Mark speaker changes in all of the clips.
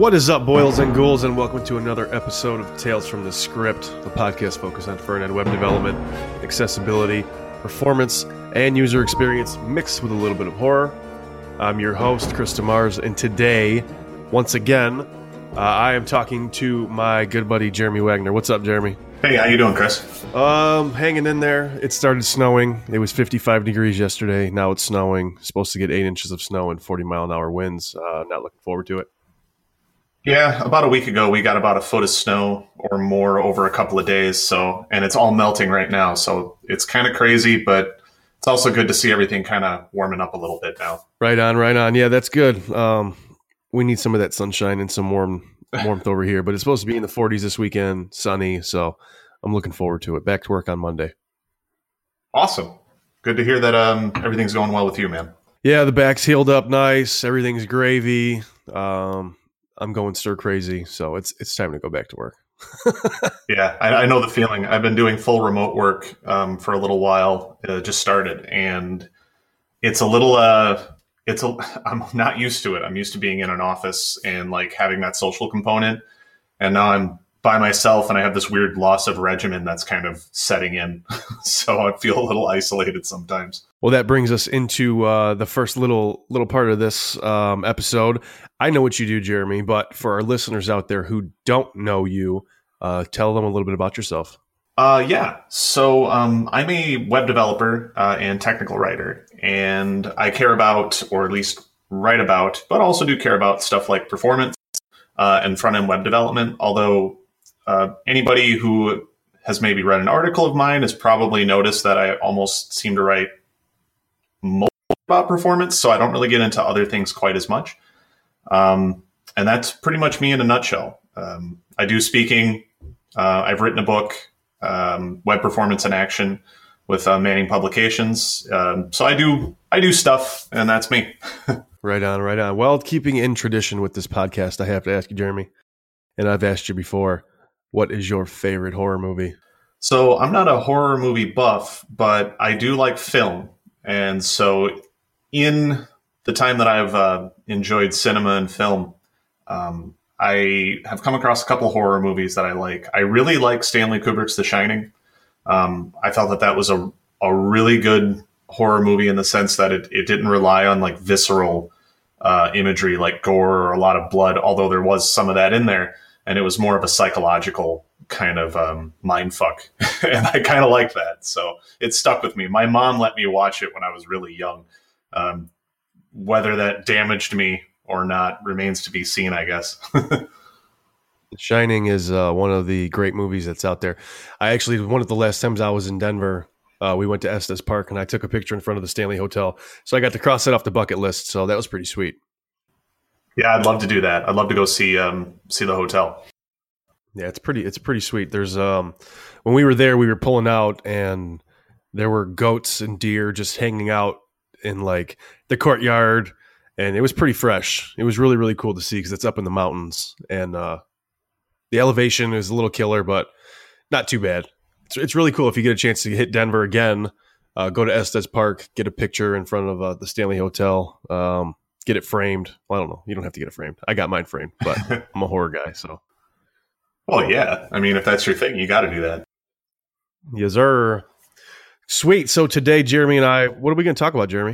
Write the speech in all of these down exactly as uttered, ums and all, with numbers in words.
Speaker 1: What is up, boils and ghouls, and welcome to another episode of Tales from the Script, the podcast focused on front-end web development, accessibility, performance, and user experience mixed with a little bit of horror. I'm your host, Chris DeMars, and today, once again, uh, I am talking to my good buddy, Jeremy Wagner. What's up, Jeremy?
Speaker 2: Hey, how you doing, Chris?
Speaker 1: Um, hanging in there. It started snowing. It was fifty-five degrees yesterday. Now it's snowing. Supposed to get eight inches of snow and forty mile an hour winds. Uh, not looking forward to it.
Speaker 2: Yeah, about a week ago, we got about a foot of snow or more over a couple of days. So, and it's all melting right now. So it's kind of crazy, but it's also good to see everything kind of warming up a little bit now.
Speaker 1: Right on, right on. Yeah, that's good. Um, we need some of that sunshine and some warm warmth over here, but it's supposed to be in the forties this weekend, sunny. So I'm looking forward to it. Back to work on Monday.
Speaker 2: Awesome. Good to hear that um, everything's going well with you, man.
Speaker 1: Yeah, the back's healed up nice. Everything's gravy. Um, I'm going stir crazy, so it's it's time to go back to work.
Speaker 2: Yeah, I, I know the feeling. I've been doing full remote work um, for a little while. It just started, and it's a little. Uh, it's a. I'm not used to it. I'm used to being in an office and like having that social component, and now I'm by myself, and I have this weird loss of regimen that's kind of setting in. So I feel a little isolated sometimes.
Speaker 1: Well, that brings us into uh, the first little little part of this um, episode. I know what you do, Jeremy, but for our listeners out there who don't know you, uh, tell them a little bit about yourself.
Speaker 2: Uh, yeah. So um, I'm a web developer uh, and technical writer, and I care about, or at least write about, but also do care about stuff like performance uh, and front-end web development, although uh, anybody who has maybe read an article of mine has probably noticed that I almost seem to write most about performance, so I don't really get into other things quite as much. Um, and that's pretty much me in a nutshell. Um, I do speaking. Uh, I've written a book, um, Web Performance in Action, with uh, Manning Publications. Um, so I do I do stuff, and that's me.
Speaker 1: Right on, right on. Well, keeping in tradition with this podcast, I have to ask you, Jeremy, and I've asked you before, what is your favorite horror movie?
Speaker 2: So I'm not a horror movie buff, but I do like film. And so in the time that I've uh, enjoyed cinema and film, um, I have come across a couple of horror movies that I like. I really like Stanley Kubrick's The Shining. Um, I felt that that was a, a really good horror movie in the sense that it, it didn't rely on like visceral uh, imagery like gore or a lot of blood, although there was some of that in there. And it was more of a psychological kind of um, mind fuck. And I kind of like that. So it stuck with me. My mom let me watch it when I was really young. Um, whether that damaged me or not remains to be seen, I guess.
Speaker 1: Shining is uh, one of the great movies that's out there. I actually, one of the last times I was in Denver, uh, we went to Estes Park and I took a picture in front of the Stanley Hotel. So I got to cross it off the bucket list. So that was pretty sweet.
Speaker 2: Yeah, I'd love to do that. I'd love to go see um, see the hotel.
Speaker 1: Yeah, it's pretty. It's pretty sweet. There's um, when we were there, we were pulling out, and there were goats and deer just hanging out in like the courtyard, and it was pretty fresh. It was really really cool to see because it's up in the mountains, and uh, the elevation is a little killer, but not too bad. It's, it's really cool if you get a chance to hit Denver again. Uh, go to Estes Park, get a picture in front of uh, the Stanley Hotel. Um, get it framed. Well, I don't know. You don't have to get it framed. I got mine framed, but I'm a horror guy, so.
Speaker 2: Well, yeah. I mean, if that's your thing, you got to do that.
Speaker 1: Yes, sir. Sweet. So today, Jeremy and I, what are we going to talk about, Jeremy?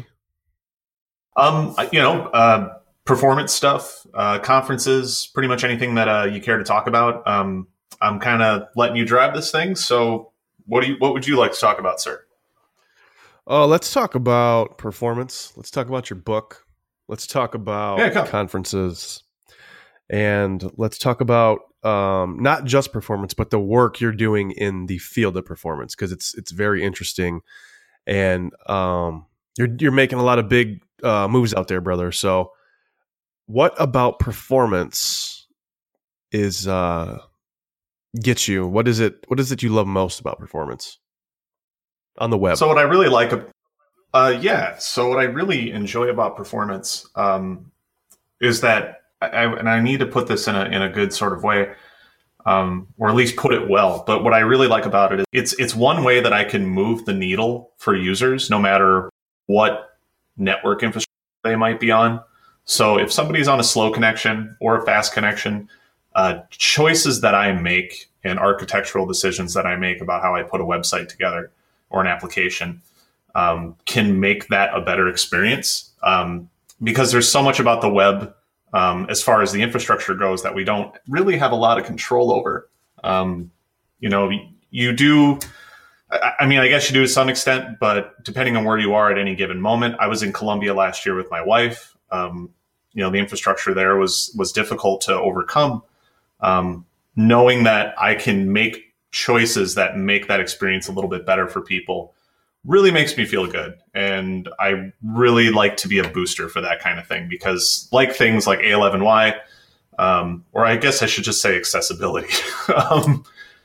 Speaker 2: Um, you know, uh, performance stuff, uh, conferences, pretty much anything that uh, you care to talk about. Um, I'm kind of letting you drive this thing. So, what do you? What would you like to talk about, sir?
Speaker 1: Uh, let's talk about performance. Let's talk about your book. Let's talk about yeah, conferences, and let's talk about um, not just performance, but the work you're doing in the field of performance, because it's it's very interesting, and um, you're you're making a lot of big uh, moves out there, brother. So, what about performance is uh, gets you? What is it? What is it you love most about performance on the web?
Speaker 2: So, what I really like. Uh, yeah. So what I really enjoy about performance um, is that, I, and I need to put this in a in a good sort of way, um, or at least put it well. But what I really like about it is it's it's one way that I can move the needle for users, no matter what network infrastructure they might be on. So if somebody's on a slow connection or a fast connection, uh, choices that I make and architectural decisions that I make about how I put a website together or an application um, can make that a better experience. Um, because there's so much about the web um, as far as the infrastructure goes that we don't really have a lot of control over. Um, you know, you do, I, I mean, I guess you do to some extent, but depending on where you are at any given moment. I was in Colombia last year with my wife. Um, you know, the infrastructure there was was difficult to overcome. Um, knowing that I can make choices that make that experience a little bit better for people really makes me feel good. And I really like to be a booster for that kind of thing, because like things like A eleven Y, um, or I guess I should just say accessibility, um,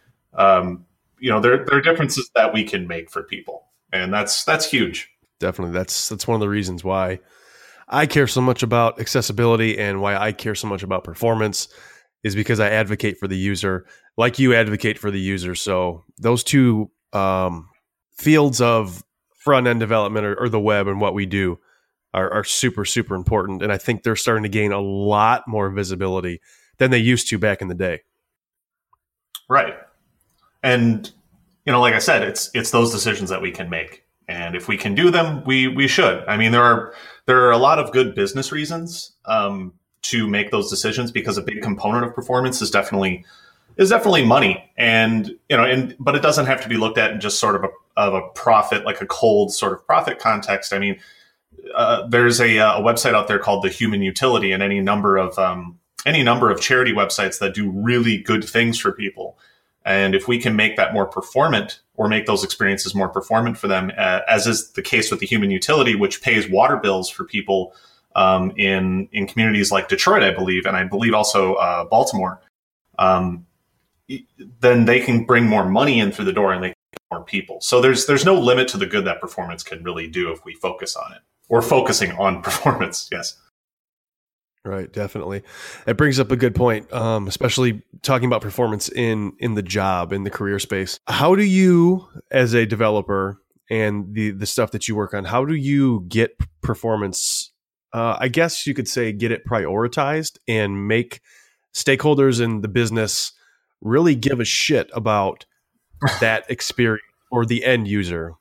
Speaker 2: um, you know, there, there are differences that we can make for people. And that's, that's huge.
Speaker 1: Definitely. That's, that's one of the reasons why I care so much about accessibility and why I care so much about performance, is because I advocate for the user, like you advocate for the user. So those two um, fields of front end development or, or the web and what we do are, are super, super important. And I think they're starting to gain a lot more visibility than they used to back in the day.
Speaker 2: Right. And, you know, like I said, it's it's those decisions that we can make. And if we can do them, we we should. I mean, there are there are a lot of good business reasons um, to make those decisions, because a big component of performance is definitely is definitely money. And, you know, and but it doesn't have to be looked at in just sort of a of a profit, like a cold sort of profit context. I mean, uh, there's a, a website out there called The Human Utility, and any number of um, any number of charity websites that do really good things for people. And if we can make that more performant, or make those experiences more performant for them, uh, as is the case with The Human Utility, which pays water bills for people um, in in communities like Detroit, I believe, and I believe also uh, Baltimore, um, then they can bring more money in through the door, and they can get more people. So there's there's no limit to the good that performance can really do if we focus on it, or focusing on performance. Yes.
Speaker 1: Right, definitely. It brings up a good point, um, especially talking about performance in in the job, in the career space. How do you, as a developer, and the the stuff that you work on, how do you get performance? Uh, I guess you could say get it prioritized and make stakeholders in the business really give a shit about that experience or the end user.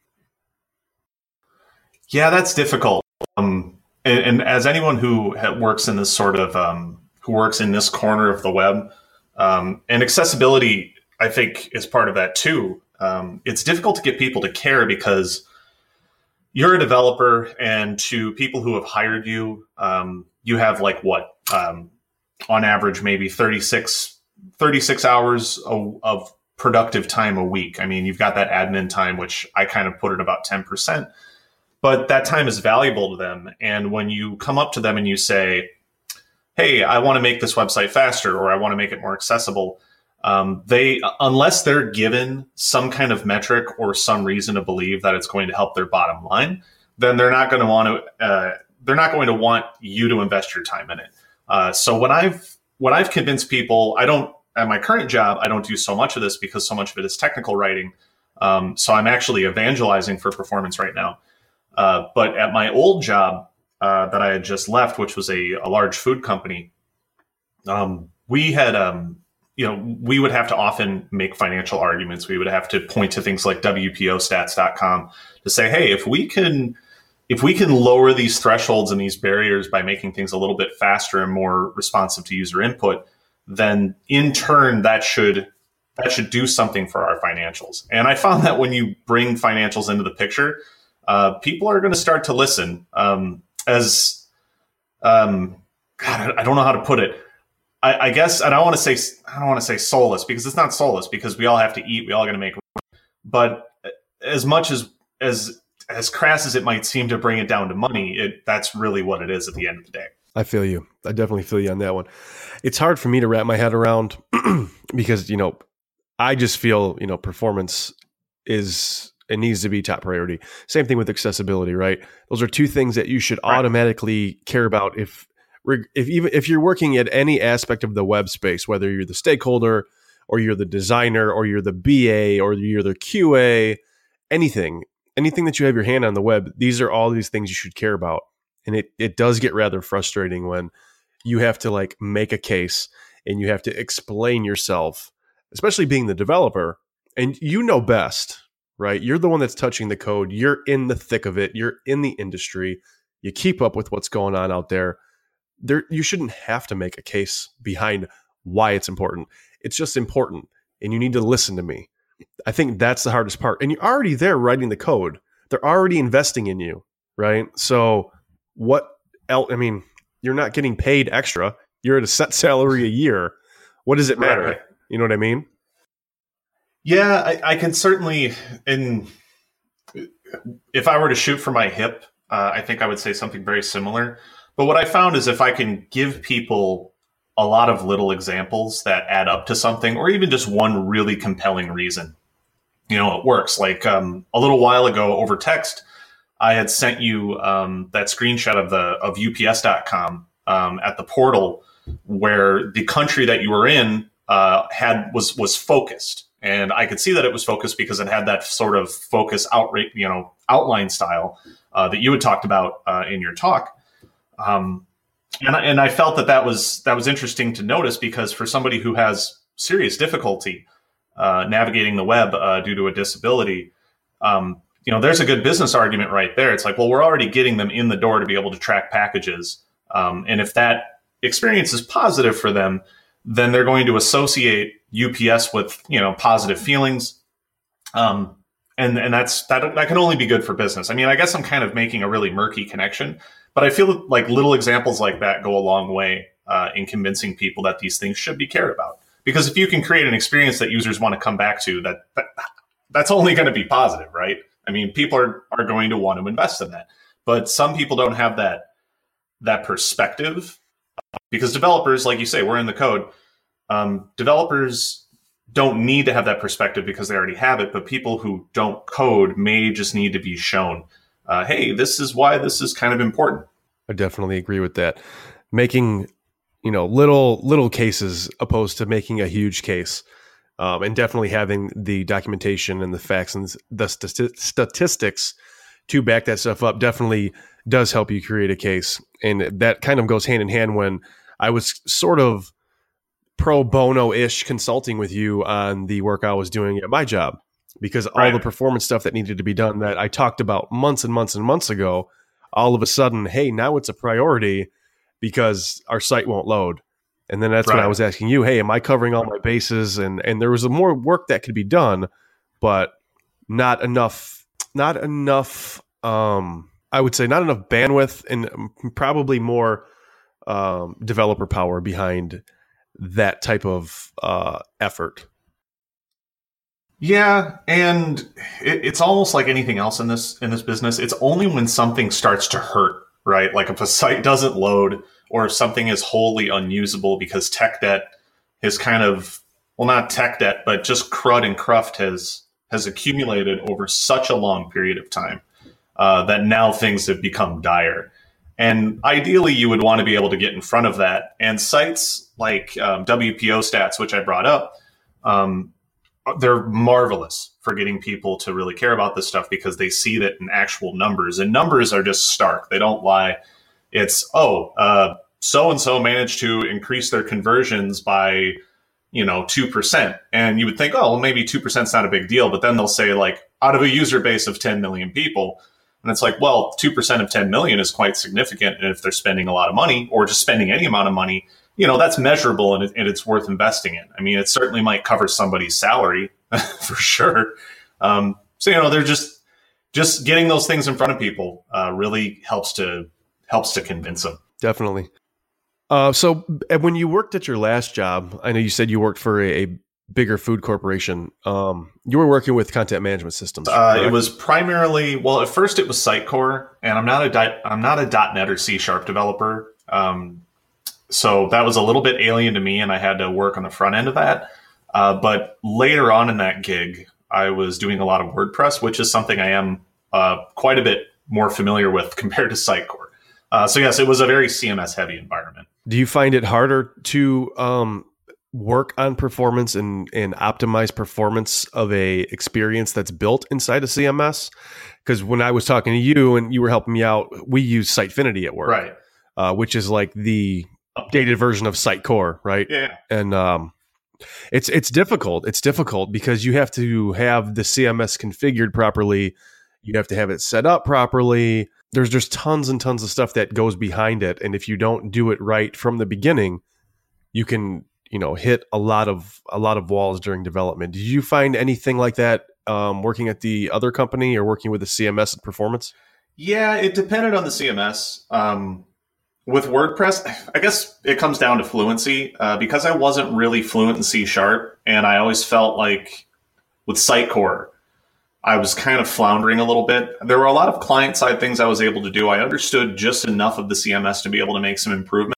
Speaker 2: Yeah, that's difficult. Um, And, and as anyone who works in this sort of, um, who works in this corner of the web, um, and accessibility, I think, is part of that too. Um, it's difficult to get people to care, because you're a developer, and to people who have hired you, um, you have like what, um, on average, maybe thirty-six, thirty-six hours of, of productive time a week. I mean, you've got that admin time, which I kind of put at about ten percent. But that time is valuable to them. And when you come up to them and you say, hey, I want to make this website faster, or I want to make it more accessible, um, they, unless they're given some kind of metric or some reason to believe that it's going to help their bottom line, then they're not going to want to, uh, they're not going to want you to invest your time in it. Uh, so when I've, when I've convinced people, I don't, at my current job, I don't do so much of this, because so much of it is technical writing. Um, so I'm actually evangelizing for performance right now. Uh, but at my old job uh, that I had just left, which was a, a large food company, um, we had, um, you know, we would have to often make financial arguments. We would have to point to things like W P O stats dot com to say, hey, if we can, if we can lower these thresholds and these barriers by making things a little bit faster and more responsive to user input, then in turn that should that should do something for our financials. And I found that when you bring financials into the picture, Uh, people are going to start to listen. Um, as um, God, I don't know how to put it. I, I guess, and I want to say, I don't want to say soulless, because it's not soulless, because we all have to eat. We all got to make. But as much as as as crass as it might seem to bring it down to money, it that's really what it is at the end of the day.
Speaker 1: I feel you. I definitely feel you on that one. It's hard for me to wrap my head around because, you know, I just feel, you know, performance is. It needs to be top priority. Same thing with accessibility, right? Those are two things that you should right. automatically care about if, if even if you're working at any aspect of the web space, whether you're the stakeholder or you're the designer or you're the B A or you're the Q A, anything, anything that you have your hand on the web, these are all these things you should care about. And it, it does get rather frustrating when you have to like make a case and you have to explain yourself, especially being the developer, and you know best, right? You're the one that's touching the code. You're in the thick of it. You're in the industry. You keep up with what's going on out there. There, you shouldn't have to make a case behind why it's important. It's just important, and you need to listen to me. I think that's the hardest part. And you're already there writing the code. They're already investing in you, right? So what else? I mean, you're not getting paid extra. You're at a set salary a year. What does it matter? Right. You know what I mean?
Speaker 2: Yeah, I, I can certainly, in if I were to shoot from my hip, uh, I think I would say something very similar. But what I found is if I can give people a lot of little examples that add up to something, or even just one really compelling reason, you know, it works. Like um, a little while ago over text, I had sent you um, that screenshot of the of U P S dot com um, at the portal where the country that you were in uh, had was was focused. And I could see that it was focused because it had that sort of focus outright, you know, outline style uh, that you had talked about uh, in your talk. Um, and, I, and I felt that that was that was interesting to notice because for somebody who has serious difficulty uh, navigating the web uh, due to a disability, um, you know, there's a good business argument right there. It's like, well, we're already getting them in the door to be able to track packages. Um, and if that experience is positive for them, then they're going to associate U P S with, you know, positive feelings. Um, and, and that's, that, that can only be good for business. I mean, I guess I'm kind of making a really murky connection, but I feel like little examples like that go a long way uh, in convincing people that these things should be cared about. Because if you can create an experience that users want to come back to, that, that that's only going to be positive, right? I mean, people are, are going to want to invest in that, but some people don't have that, that perspective because developers, like you say, we're in the code. Um, developers don't need to have that perspective because they already have it, but people who don't code may just need to be shown, uh, hey, this is why this is kind of important.
Speaker 1: I definitely agree with that. Making, you know, little, little cases opposed to making a huge case. Um, and definitely having the documentation and the facts and the st- statistics to back that stuff up definitely does help you create a case. And that kind of goes hand in hand when I was sort of pro bono-ish consulting with you on the work I was doing at my job, because all right. the performance stuff that needed to be done that I talked about months and months and months ago, all of a sudden, hey, now it's a priority because our site won't load. And then that's right. when I was asking you, hey, am I covering all my bases? And and there was more work that could be done, but not enough, not enough, um, I would say not enough bandwidth and probably more um, developer power behind that type of uh, effort.
Speaker 2: Yeah, and it, it's almost like anything else in this in this business. It's only when something starts to hurt, right? Like if a site doesn't load, or if something is wholly unusable because tech debt is kind of, well, not tech debt, but just crud and cruft has has accumulated over such a long period of time uh, that now things have become dire. And ideally, you would want to be able to get in front of that. And sites like um, W P O Stats, which I brought up, um, they're marvelous for getting people to really care about this stuff because they see that in actual numbers. And numbers are just stark. They don't lie. It's, oh, uh, so-and-so managed to increase their conversions by, you know, two percent. And you would think, oh, well, maybe two percent is not a big deal. But then they'll say, like, out of a user base of ten million people. And it's like, well, two percent of ten million is quite significant. And if they're spending a lot of money or just spending any amount of money, you know, that's measurable and, it, and it's worth investing in. I mean, it certainly might cover somebody's salary for sure. Um, so, you know, they're just just getting those things in front of people uh, really helps to helps to convince them.
Speaker 1: Definitely. Uh, so when you worked at your last job, I know you said you worked for a, a bigger food corporation. Um, you were working with content management systems.
Speaker 2: Uh, it was primarily, well, at first it was Sitecore, and I'm not a di- I'm not a .NET or C Sharp developer. Um, so that was a little bit alien to me, and I had to work on the front end of that. Uh, but later on in that gig, I was doing a lot of WordPress, which is something I am uh, quite a bit more familiar with compared to Sitecore. Uh, so yes, it was a very C M S heavy environment.
Speaker 1: Do you find it harder to um, work on performance and, and optimize performance of a experience that's built inside a C M S? Because when I was talking to you and you were helping me out, we use Sitefinity at work,
Speaker 2: right?
Speaker 1: Uh, which is like the updated version of Sitecore, right?
Speaker 2: Yeah.
Speaker 1: And um, it's it's difficult. It's difficult because you have to have the C M S configured properly. You have to have it set up properly. There's just tons and tons of stuff that goes behind it. And if you don't do it right from the beginning, you can, you know, hit a lot of a lot of walls during development. Did you find anything like that um, working at the other company or working with the C M S and performance?
Speaker 2: Yeah, it depended on the C M S. Um, with WordPress, I guess it comes down to fluency. Uh, because I wasn't really fluent in C Sharp, and I always felt like with Sitecore, I was kind of floundering a little bit. There were a lot of client-side things I was able to do. I understood just enough of the C M S to be able to make some improvement.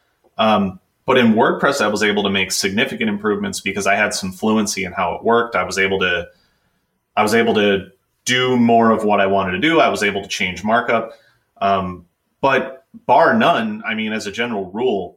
Speaker 2: Um, but in WordPress, I was able to make significant improvements because I had some fluency in how it worked. I was able to, I was able to do more of what I wanted to do. I was able to change markup. Um, but bar none, I mean, as a general rule,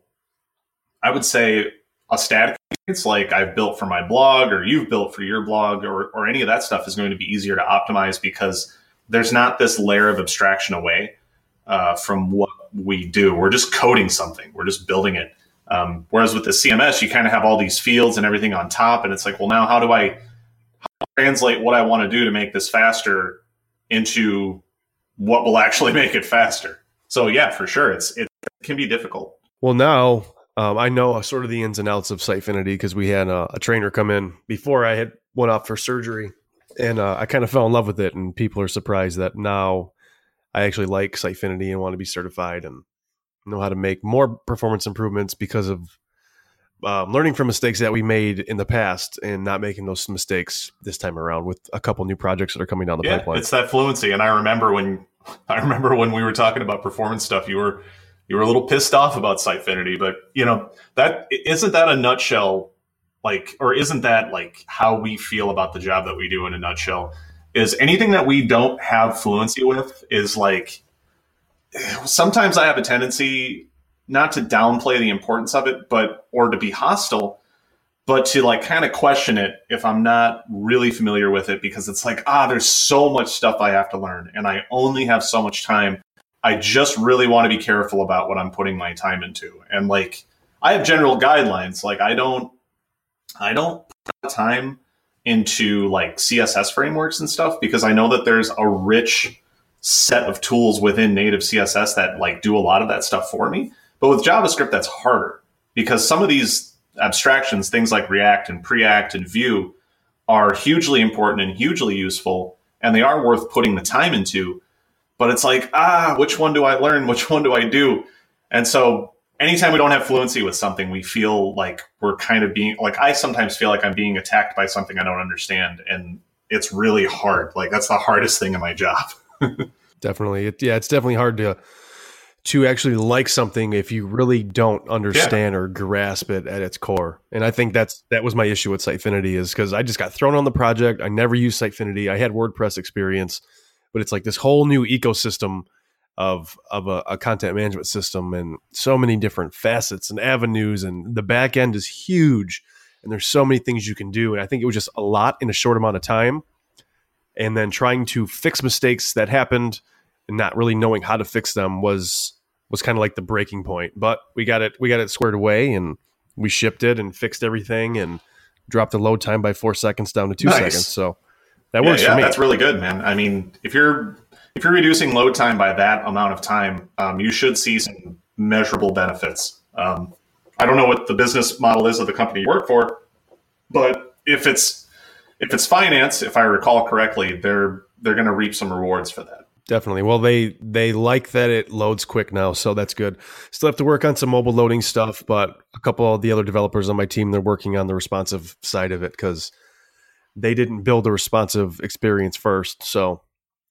Speaker 2: I would say a static it's like I've built for my blog or you've built for your blog or, or any of that stuff is going to be easier to optimize because there's not this layer of abstraction away uh, from what we do. We're just coding something. We're just building it. Um, whereas with the C M S, you kind of have all these fields and everything on top. And it's like, well, now how do I, how do I translate what I want to do to make this faster into what will actually make it faster? So yeah, for sure. It's, it can be difficult.
Speaker 1: Well, now um, I know sort of the ins and outs of Sitefinity because we had a, a trainer come in before I had went off for surgery, and uh, I kind of fell in love with it. And people are surprised that now I actually like Sitefinity and want to be certified and know how to make more performance improvements because of um, learning from mistakes that we made in the past and not making those mistakes this time around with a couple new projects that are coming down the
Speaker 2: yeah,
Speaker 1: pipeline.
Speaker 2: It's that fluency. And I remember when I remember when we were talking about performance stuff, you were you were a little pissed off about Sitefinity, but you know, that isn't that a nutshell, like, or isn't that like how we feel about the job that we do in a nutshell? Is anything that we don't have fluency with is like, sometimes I have a tendency not to downplay the importance of it, but, or to be hostile, but to like kind of question it if I'm not really familiar with it, because it's like, ah, there's so much stuff I have to learn and I only have so much time. I just really want to be careful about what I'm putting my time into. And like, I have general guidelines. Like I don't, I don't put time into like C S S frameworks and stuff because I know that there's a rich set of tools within native C S S that like do a lot of that stuff for me. But with JavaScript, that's harder because some of these abstractions, things like React and Preact and Vue, are hugely important and hugely useful, and they are worth putting the time into. But it's like, ah, which one do I learn? Which one do I do? And so anytime we don't have fluency with something, we feel like we're kind of being, like I sometimes feel like I'm being attacked by something I don't understand. And it's really hard. Like that's the hardest thing in my job.
Speaker 1: Definitely. It, yeah, it's definitely hard to to actually like something if you really don't understand yeah. or grasp it at its core. And I think that's that was my issue with Sitefinity is because I just got thrown on the project. I never used Sitefinity. I had WordPress experience, but it's like this whole new ecosystem of of a, a content management system and so many different facets and avenues, and the back end is huge and there's so many things you can do. And I think it was just a lot in a short amount of time. And then trying to fix mistakes that happened and not really knowing how to fix them was was kind of like the breaking point. But we got it we got it squared away and we shipped it and fixed everything and dropped the load time by four seconds down to two nice. seconds. So that
Speaker 2: yeah,
Speaker 1: works
Speaker 2: yeah,
Speaker 1: for me.
Speaker 2: That's really good, man. I mean, if you're if you're reducing load time by that amount of time, um, you should see some measurable benefits. Um, I don't know what the business model is of the company you work for, but if it's If it's finance, if I recall correctly, they're they're going to reap some rewards for that.
Speaker 1: Definitely. Well, they they like that it loads quick now, so that's good. Still have to work on some mobile loading stuff, but a couple of the other developers on my team, they're working on the responsive side of it because they didn't build a responsive experience first. So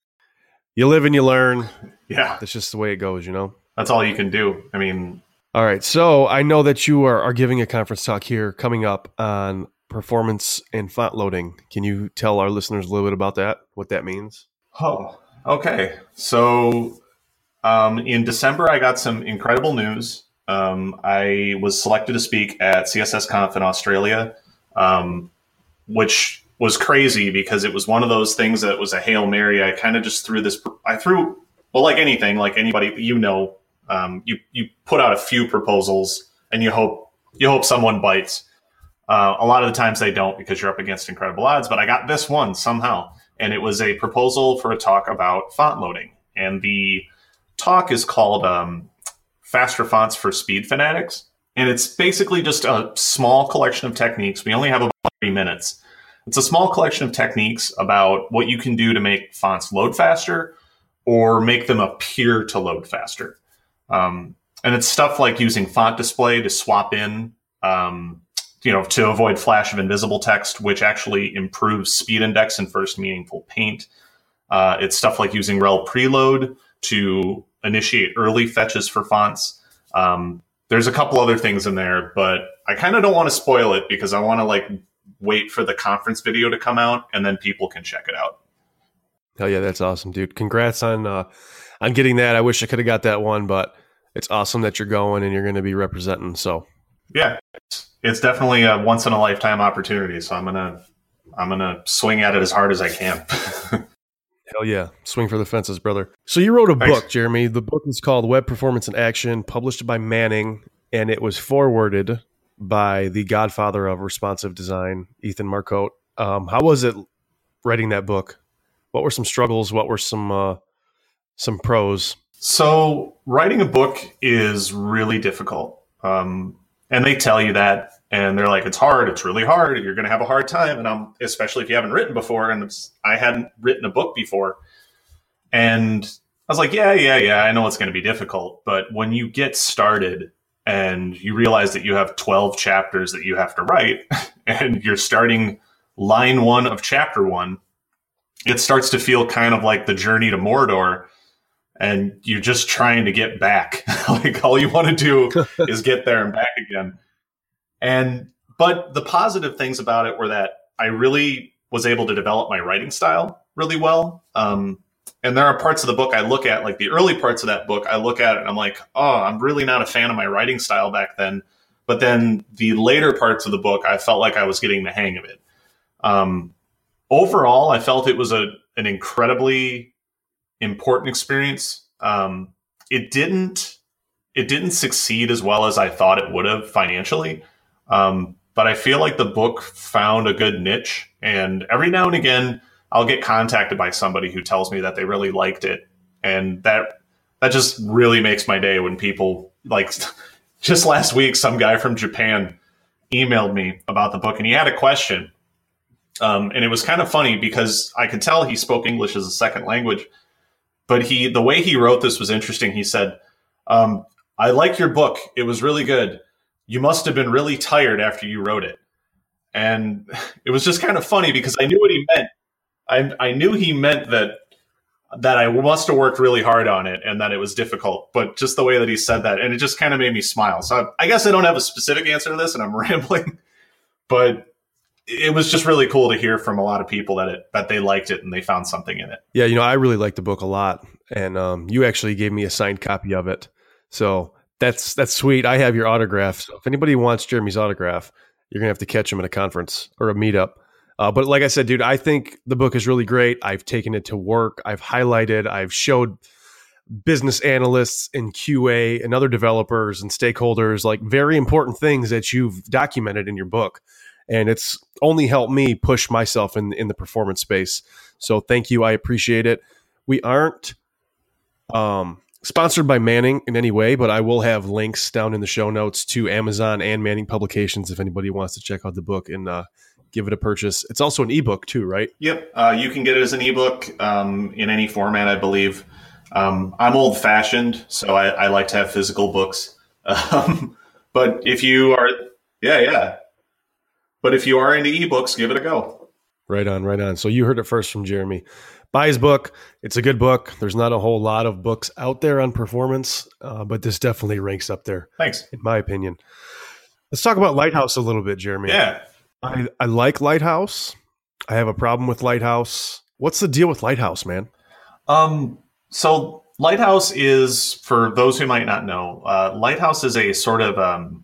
Speaker 1: you live and you learn.
Speaker 2: Yeah.
Speaker 1: That's just the way it goes, you know?
Speaker 2: That's all you can do. I mean...
Speaker 1: All right. So I know that you are, are giving a conference talk here coming up on performance and font loading. Can you tell our listeners a little bit about that, what that means?
Speaker 2: Oh, okay. So um, in December, I got some incredible news. Um, I was selected to speak at C S S Conf in Australia, um, which was crazy because it was one of those things that was a Hail Mary. I kind of just threw this, I threw, well, like anything, like anybody, you know, um, you, you put out a few proposals and you hope, you hope someone bites. Uh, a lot of the times they don't because you're up against incredible odds, but I got this one somehow. And it was a proposal for a talk about font loading. And the talk is called um, Faster Fonts for Speed Fanatics. And it's basically just a small collection of techniques. We only have about three minutes. It's a small collection of techniques about what you can do to make fonts load faster or make them appear to load faster. Um, and it's stuff like using font display to swap in, um, you know, to avoid flash of invisible text, which actually improves speed index and first meaningful paint. Uh, it's stuff like using rel preload to initiate early fetches for fonts. Um, there's a couple other things in there, but I kind of don't want to spoil it because I want to like wait for the conference video to come out and then people can check it out.
Speaker 1: Hell yeah, that's awesome, dude. Congrats on uh, on getting that. I wish I could have got that one, but it's awesome that you're going and you're going to be representing. So
Speaker 2: yeah, it's, it's definitely a once in a lifetime opportunity. So I'm gonna I'm gonna swing at it as hard as I can.
Speaker 1: Hell yeah, swing for the fences, brother. So you wrote a
Speaker 2: Thanks.
Speaker 1: book, Jeremy. The book is called Web Performance in Action, published by Manning, and it was forwarded by the godfather of responsive design, Ethan Marcotte. Um, how was it writing that book? What were some struggles? What were some uh, some pros?
Speaker 2: So writing a book is really difficult. Um, and they tell you that, and they're like, it's hard. It's really hard. You're going to have a hard time. And I'm, especially if you haven't written before. And it's, I hadn't written a book before. And I was like, yeah, yeah, yeah, I know it's going to be difficult. But when you get started and you realize that you have twelve chapters that you have to write and you're starting line one of chapter one, it starts to feel kind of like the journey to Mordor. And you're just trying to get back. Like all you want to do is get there and back again. And, but the positive things about it were that I really was able to develop my writing style really well. Um, and there are parts of the book I look at, like the early parts of that book, I look at it and I'm like, oh, I'm really not a fan of my writing style back then. But then the later parts of the book, I felt like I was getting the hang of it. Um, overall, I felt it was a an incredibly important experience. Um, it didn't, it didn't succeed as well as I thought it would have financially. Um, but I feel like the book found a good niche, and every now and again I'll get contacted by somebody who tells me that they really liked it. And that, that just really makes my day when people like, just last week, some guy from Japan emailed me about the book and he had a question. Um, and it was kind of funny because I could tell he spoke English as a second language. But he, the way he wrote this was interesting. He said, um, I like your book. It was really good. You must have been really tired after you wrote it. And it was just kind of funny because I knew what he meant. I, I knew he meant that that I must have worked really hard on it and that it was difficult. But just the way that he said that, and it just kind of made me smile. So I, I guess I don't have a specific answer to this and I'm rambling. But it was just really cool to hear from a lot of people that it that they liked it and they found something in it.
Speaker 1: Yeah, you know, I really liked the book a lot, and um, you actually gave me a signed copy of it, so that's that's sweet. I have your autograph, so if anybody wants Jeremy's autograph, you're gonna have to catch him at a conference or a meetup. Uh, but like I said, dude, I think the book is really great. I've taken it to work. I've highlighted. I've showed business analysts and Q A and other developers and stakeholders like very important things that you've documented in your book. And it's only helped me push myself in, in the performance space. So thank you. I appreciate it. We aren't um, sponsored by Manning in any way, but I will have links down in the show notes to Amazon and Manning Publications if anybody wants to check out the book and uh, give it a purchase. It's also an ebook too, right?
Speaker 2: Yep. Uh, you can get it as an ebook um, in any format, I believe. Um, I'm old fashioned, so I, I like to have physical books. Um, but if you are, yeah, yeah. But if you are into ebooks, give it a go.
Speaker 1: Right on, right on. So you heard it first from Jeremy. Buy his book. It's a good book. There's not a whole lot of books out there on performance, uh, but this definitely ranks up there.
Speaker 2: Thanks.
Speaker 1: In my opinion. Let's talk about Lighthouse a little bit, Jeremy.
Speaker 2: Yeah.
Speaker 1: I, I like Lighthouse. I have a problem with Lighthouse. What's the deal with Lighthouse, man?
Speaker 2: Um. So Lighthouse is, for those who might not know, uh, Lighthouse is a sort of um,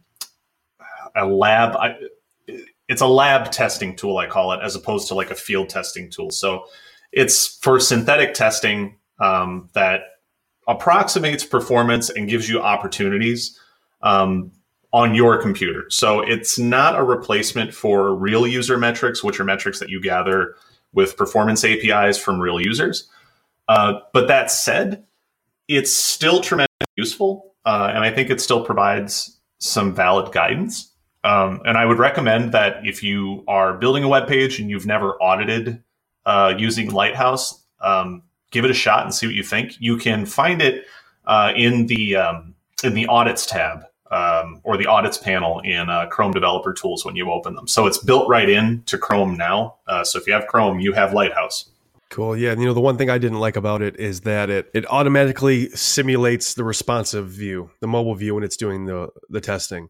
Speaker 2: a lab. I, it's a lab testing tool, I call it, as opposed to like a field testing tool. So it's for synthetic testing um, that approximates performance and gives you opportunities um, on your computer. So it's not a replacement for real user metrics, which are metrics that you gather with performance A P Is from real users. Uh, but that said, it's still tremendously useful, uh, and I think it still provides some valid guidance. Um, and I would recommend that if you are building a web page and you've never audited uh, using Lighthouse, um, give it a shot and see what you think. You can find it uh, in the um, in the audits tab um, or the audits panel in uh, Chrome Developer Tools when you open them. So it's built right in to Chrome now. Uh, so if you have Chrome, you have Lighthouse.
Speaker 1: Cool. Yeah. And, you know, the one thing I didn't like about it is that it, it automatically simulates the responsive view, the mobile view, when it's doing the, the testing.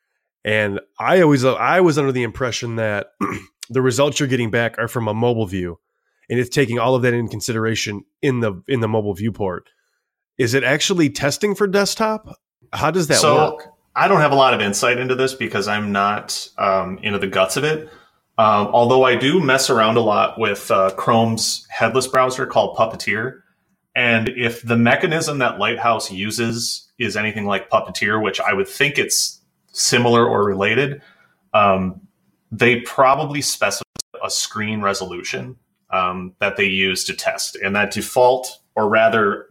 Speaker 1: And I always, I was under the impression that the results you're getting back are from a mobile view, and it's taking all of that in consideration in the, in the mobile viewport. Is it actually testing for desktop? How does that
Speaker 2: so,
Speaker 1: work?
Speaker 2: I don't have a lot of insight into this because I'm not um, into the guts of it. Um, although I do mess around a lot with uh, Chrome's headless browser called Puppeteer. And if the mechanism that Lighthouse uses is anything like Puppeteer, which I would think it's similar or related, um, they probably specify a screen resolution um, that they use to test. And that default, or rather,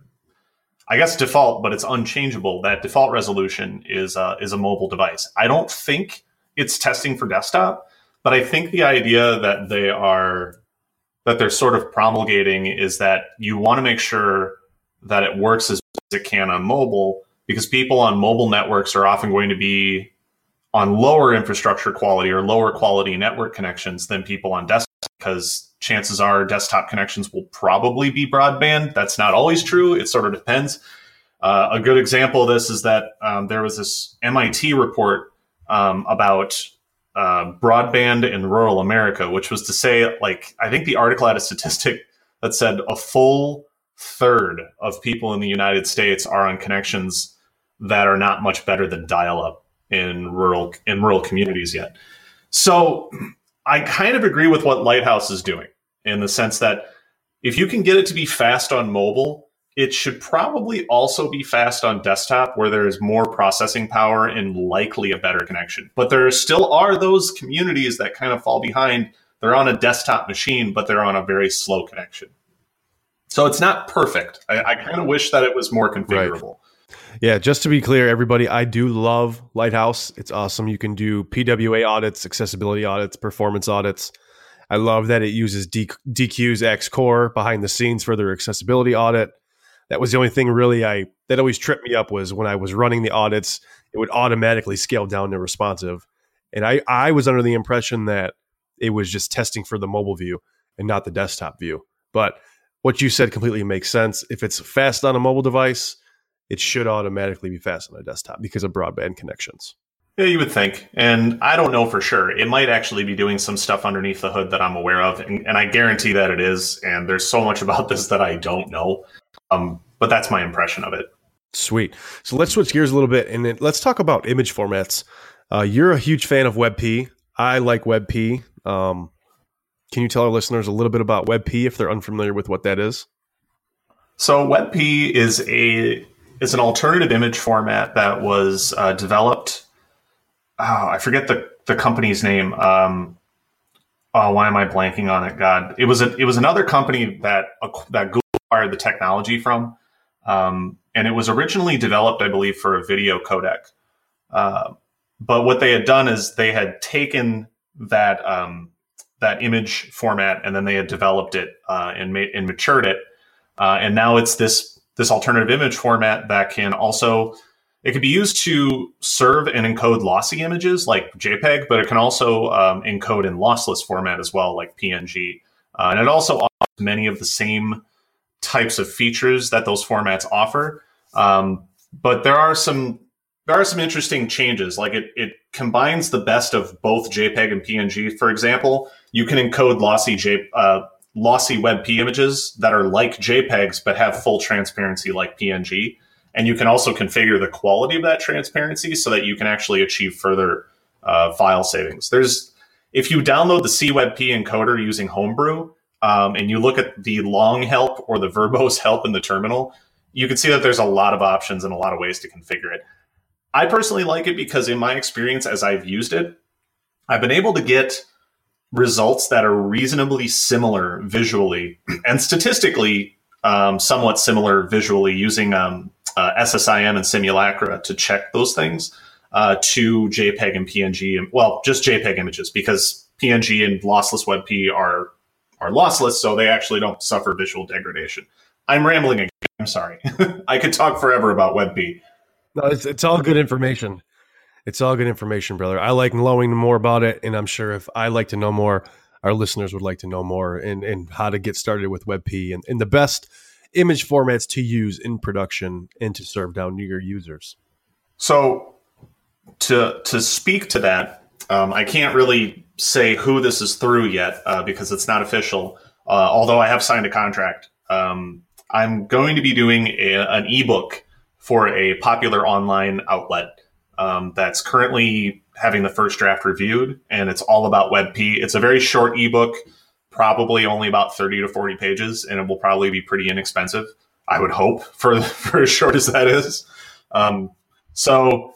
Speaker 2: I guess default, but it's unchangeable. That default resolution is, uh, is a mobile device. I don't think it's testing for desktop. But I think the idea that they are, that they're sort of promulgating is that you want to make sure that it works as well as it can on mobile, because people on mobile networks are often going to be on lower infrastructure quality or lower quality network connections than people on desktop, because chances are desktop connections will probably be broadband. That's not always true. It sort of depends. Uh, a good example of this is that um, there was this M I T report um, about Uh, broadband in rural America, which was to say, like, I think the article had a statistic that said a full third of people in the United States are on connections that are not much better than dial-up in rural in rural communities yet. So I kind of agree with what Lighthouse is doing in the sense that if you can get it to be fast on mobile, it should probably also be fast on desktop, where there is more processing power and likely a better connection. But there still are those communities that kind of fall behind. They're on a desktop machine, but they're on a very slow connection. So it's not perfect. I, I kind of wish that it was more configurable.
Speaker 1: Right. Yeah, just to be clear, everybody, I do love Lighthouse. It's awesome. You can do P W A audits, accessibility audits, performance audits. I love that it uses D- DQ's Xcore behind the scenes for their accessibility audit. That was the only thing really I that always tripped me up, was when I was running the audits, it would automatically scale down to responsive. And I, I was under the impression that it was just testing for the mobile view and not the desktop view. But what you said completely makes sense. If it's fast on a mobile device, it should automatically be fast on a desktop because of broadband connections.
Speaker 2: Yeah, you would think. And I don't know for sure. It might actually be doing some stuff underneath the hood that I'm aware of. And, and I guarantee that it is. And there's so much about this that I don't know. Um, but that's my impression of it.
Speaker 1: Sweet. So let's switch gears a little bit and then let's talk about image formats. Uh, you're a huge fan of WebP. I like WebP. Um, can you tell our listeners a little bit about WebP if they're unfamiliar with what that is?
Speaker 2: So WebP is a is an alternative image format that was uh, developed. Oh, I forget the, the company's name. Um, oh, why am I blanking on it? God, it was a, it was another company that that Google acquired the technology from, um, and it was originally developed, I believe, for a video codec. Uh, but what they had done is they had taken that um, that image format and then they had developed it uh, and made and matured it, uh, and now it's this this alternative image format that can also. It can be used to serve and encode lossy images like JPEG, but it can also um, encode in lossless format as well, like P N G. Uh, and it also offers many of the same types of features that those formats offer. Um, but there are some there are some interesting changes. Like it it combines the best of both JPEG and P N G. For example, you can encode lossy J, uh, lossy WebP images that are like JPEGs but have full transparency like P N G. And you can also configure the quality of that transparency so that you can actually achieve further uh, file savings. There's, if you download the CWebP encoder using Homebrew, um, and you look at the long help or the verbose help in the terminal, you can see that there's a lot of options and a lot of ways to configure it. I personally like it because in my experience as I've used it, I've been able to get results that are reasonably similar visually and statistically um, somewhat similar visually using um, uh, S S I M and Simulacra to check those things uh, to JPEG and P N G. And, well, just JPEG images because P N G and lossless WebP are, are lossless, so they actually don't suffer visual degradation. I'm rambling again. I'm sorry. I could talk forever about WebP.
Speaker 1: No, it's, it's all good information. It's all good information, brother. I like knowing more about it, and I'm sure if I like to know more, our listeners would like to know more and, and how to get started with WebP and, and the best image formats to use in production and to serve down to your users.
Speaker 2: So to to speak to that, um, I can't really say who this is through yet uh, because it's not official, uh, although I have signed a contract. Um, I'm going to be doing a, an ebook for a popular online outlet um, that's currently having the first draft reviewed, and it's all about WebP. It's a very short ebook, probably only about thirty to forty pages, and it will probably be pretty inexpensive, I would hope, for, for as short as that is. Um, so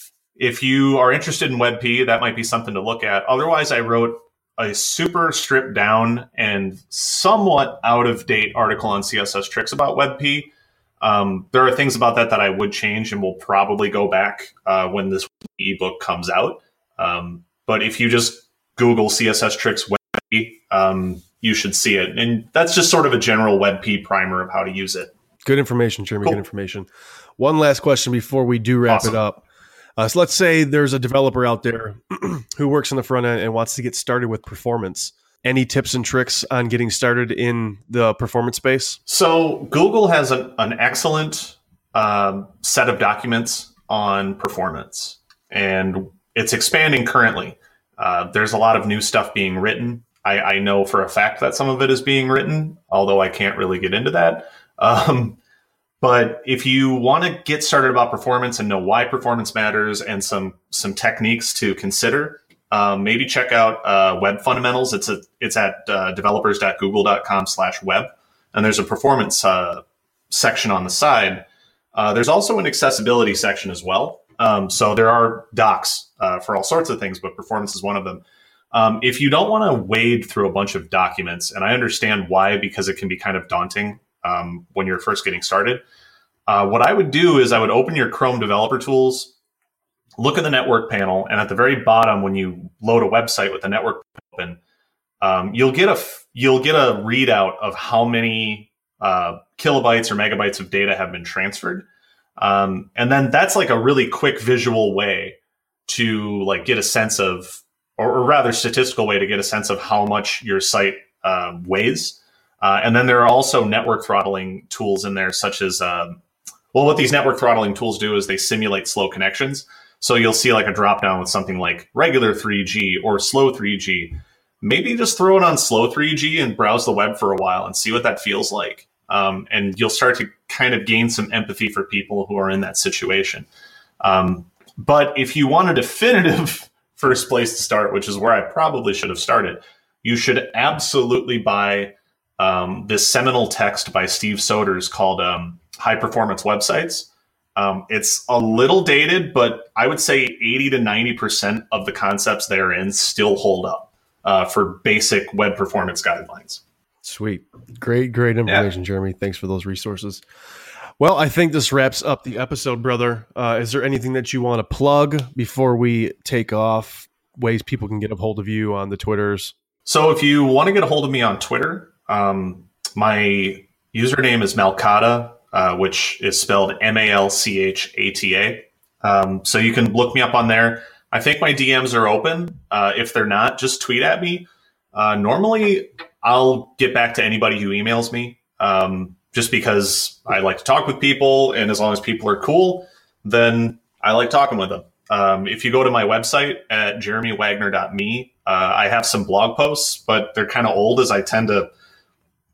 Speaker 2: if you are interested in WebP, that might be something to look at. Otherwise, I wrote a super stripped down and somewhat out of date article on C S S Tricks about WebP. Um, there are things about that that I would change and will probably go back uh, when this ebook comes out. Um, but if you just Google C S S Tricks WebP, um, you should see it. And that's just sort of a general WebP primer of how to use it.
Speaker 1: Good information, Jeremy. Cool. Good information. One last question before we do wrap awesome. it up. Uh, so let's say there's a developer out there who works on the front end and wants to get started with performance. Any tips and tricks on getting started in the performance space?
Speaker 2: So Google has an, an excellent um, set of documents on performance, and it's expanding currently. Uh, there's a lot of new stuff being written. I, I know for a fact that some of it is being written, although I can't really get into that. Um, but if you want to get started about performance and know why performance matters and some some techniques to consider, Um, maybe check out uh, Web Fundamentals. It's a it's at uh, developers dot google dot com slash web, and there's a performance uh, section on the side. Uh, there's also an accessibility section as well. Um, so there are docs uh, for all sorts of things, but performance is one of them. Um, if you don't want to wade through a bunch of documents, and I understand why, because it can be kind of daunting um, when you're first getting started, uh, what I would do is I would open your Chrome Developer Tools, look at the network panel, and at the very bottom, when you load a website with the network open, um, you'll get a you'll get a readout of how many uh, kilobytes or megabytes of data have been transferred, um, and then that's like a really quick visual way to like get a sense of, or, or rather, statistical way to get a sense of how much your site uh, weighs. Uh, and then there are also network throttling tools in there, such as um, well, what these network throttling tools do is they simulate slow connections. So you'll see like a drop down with something like regular three G or slow three G. Maybe just throw it on slow three G and browse the web for a while and see what that feels like. Um, and you'll start to kind of gain some empathy for people who are in that situation. Um, but if you want a definitive first place to start, which is where I probably should have started, you should absolutely buy um, this seminal text by Steve Soders called um, High Performance Websites. Um, it's a little dated, but I would say eighty to ninety percent of the concepts therein still hold up uh, for basic web performance guidelines.
Speaker 1: Sweet. Great, great information, yeah. Jeremy. Thanks for those resources. Well, I think this wraps up the episode, brother. Uh, is there anything that you want to plug before we take off? Ways people can get a hold of you on the Twitters?
Speaker 2: So if you want to get a hold of me on Twitter, um, my username is Malchata, Uh, which is spelled M A L C H A T A. Um, so you can look me up on there. I think my D Ms are open. Uh, if they're not, just tweet at me. Uh, normally, I'll get back to anybody who emails me, um, just because I like to talk with people. And as long as people are cool, then I like talking with them. Um, if you go to my website at jeremy wagner dot me, uh, I have some blog posts, but they're kind of old as I tend to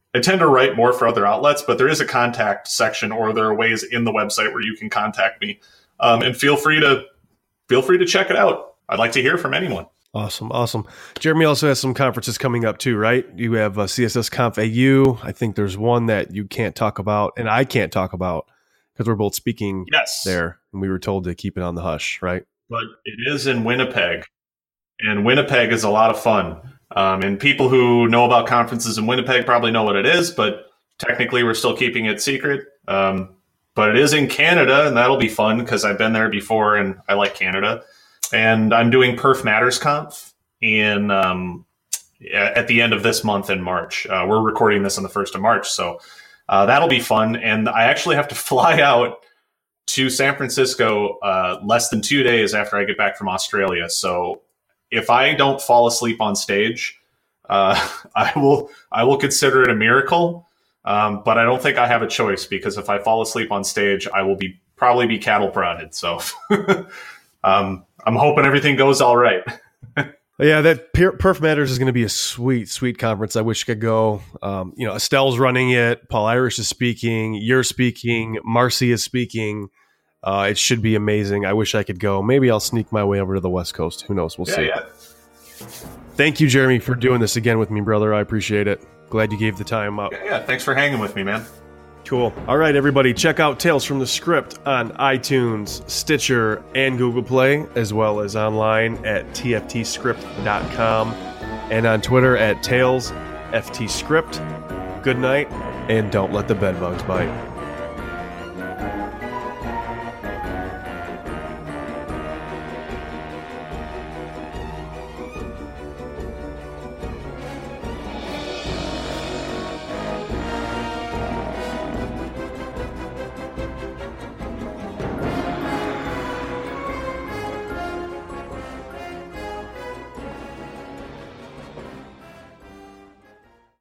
Speaker 2: I tend to write more for other outlets, but there is a contact section, or there are ways in the website where you can contact me. Um, and feel free to feel free to check it out. I'd like to hear from anyone.
Speaker 1: Awesome, awesome. Jeremy also has some conferences coming up too, right? You have uh, C S S Conf A U. I think there's one that you can't talk about, and I can't talk about because we're both speaking
Speaker 2: yes.
Speaker 1: there, and we were told to keep it on the hush, right?
Speaker 2: But it is in Winnipeg, and Winnipeg is a lot of fun. Um, and people who know about conferences in Winnipeg probably know what it is, but technically we're still keeping it secret. Um, but it is in Canada, and that'll be fun because I've been there before, and I like Canada. And I'm doing Perf Matters Conf in um, at the end of this month in March. Uh, we're recording this on the first of March, so uh, that'll be fun. And I actually have to fly out to San Francisco uh, less than two days after I get back from Australia. So if I don't fall asleep on stage, uh, I will I will consider it a miracle. Um, but I don't think I have a choice, because if I fall asleep on stage, I will be probably be cattle prodded. So. um, I'm hoping everything goes all right.
Speaker 1: Yeah, that Perf Matters is going to be a sweet, sweet conference. I wish I could go. Um, you know, Estelle's running it. Paul Irish is speaking. You're speaking. Marcy is speaking. Uh, it should be amazing. I wish I could go. Maybe I'll sneak my way over to the West Coast. Who knows? We'll
Speaker 2: yeah,
Speaker 1: see.
Speaker 2: Yeah.
Speaker 1: Thank you, Jeremy, for doing this again with me, brother. I appreciate it. Glad you gave the time up.
Speaker 2: Yeah, yeah. Thanks for hanging with me, man.
Speaker 1: Cool. All right, everybody, check out Tales from the Script on iTunes, Stitcher, and Google Play, as well as online at T F T script dot com and on Twitter at Tales F T Script. Good night, and don't let the bedbugs bite.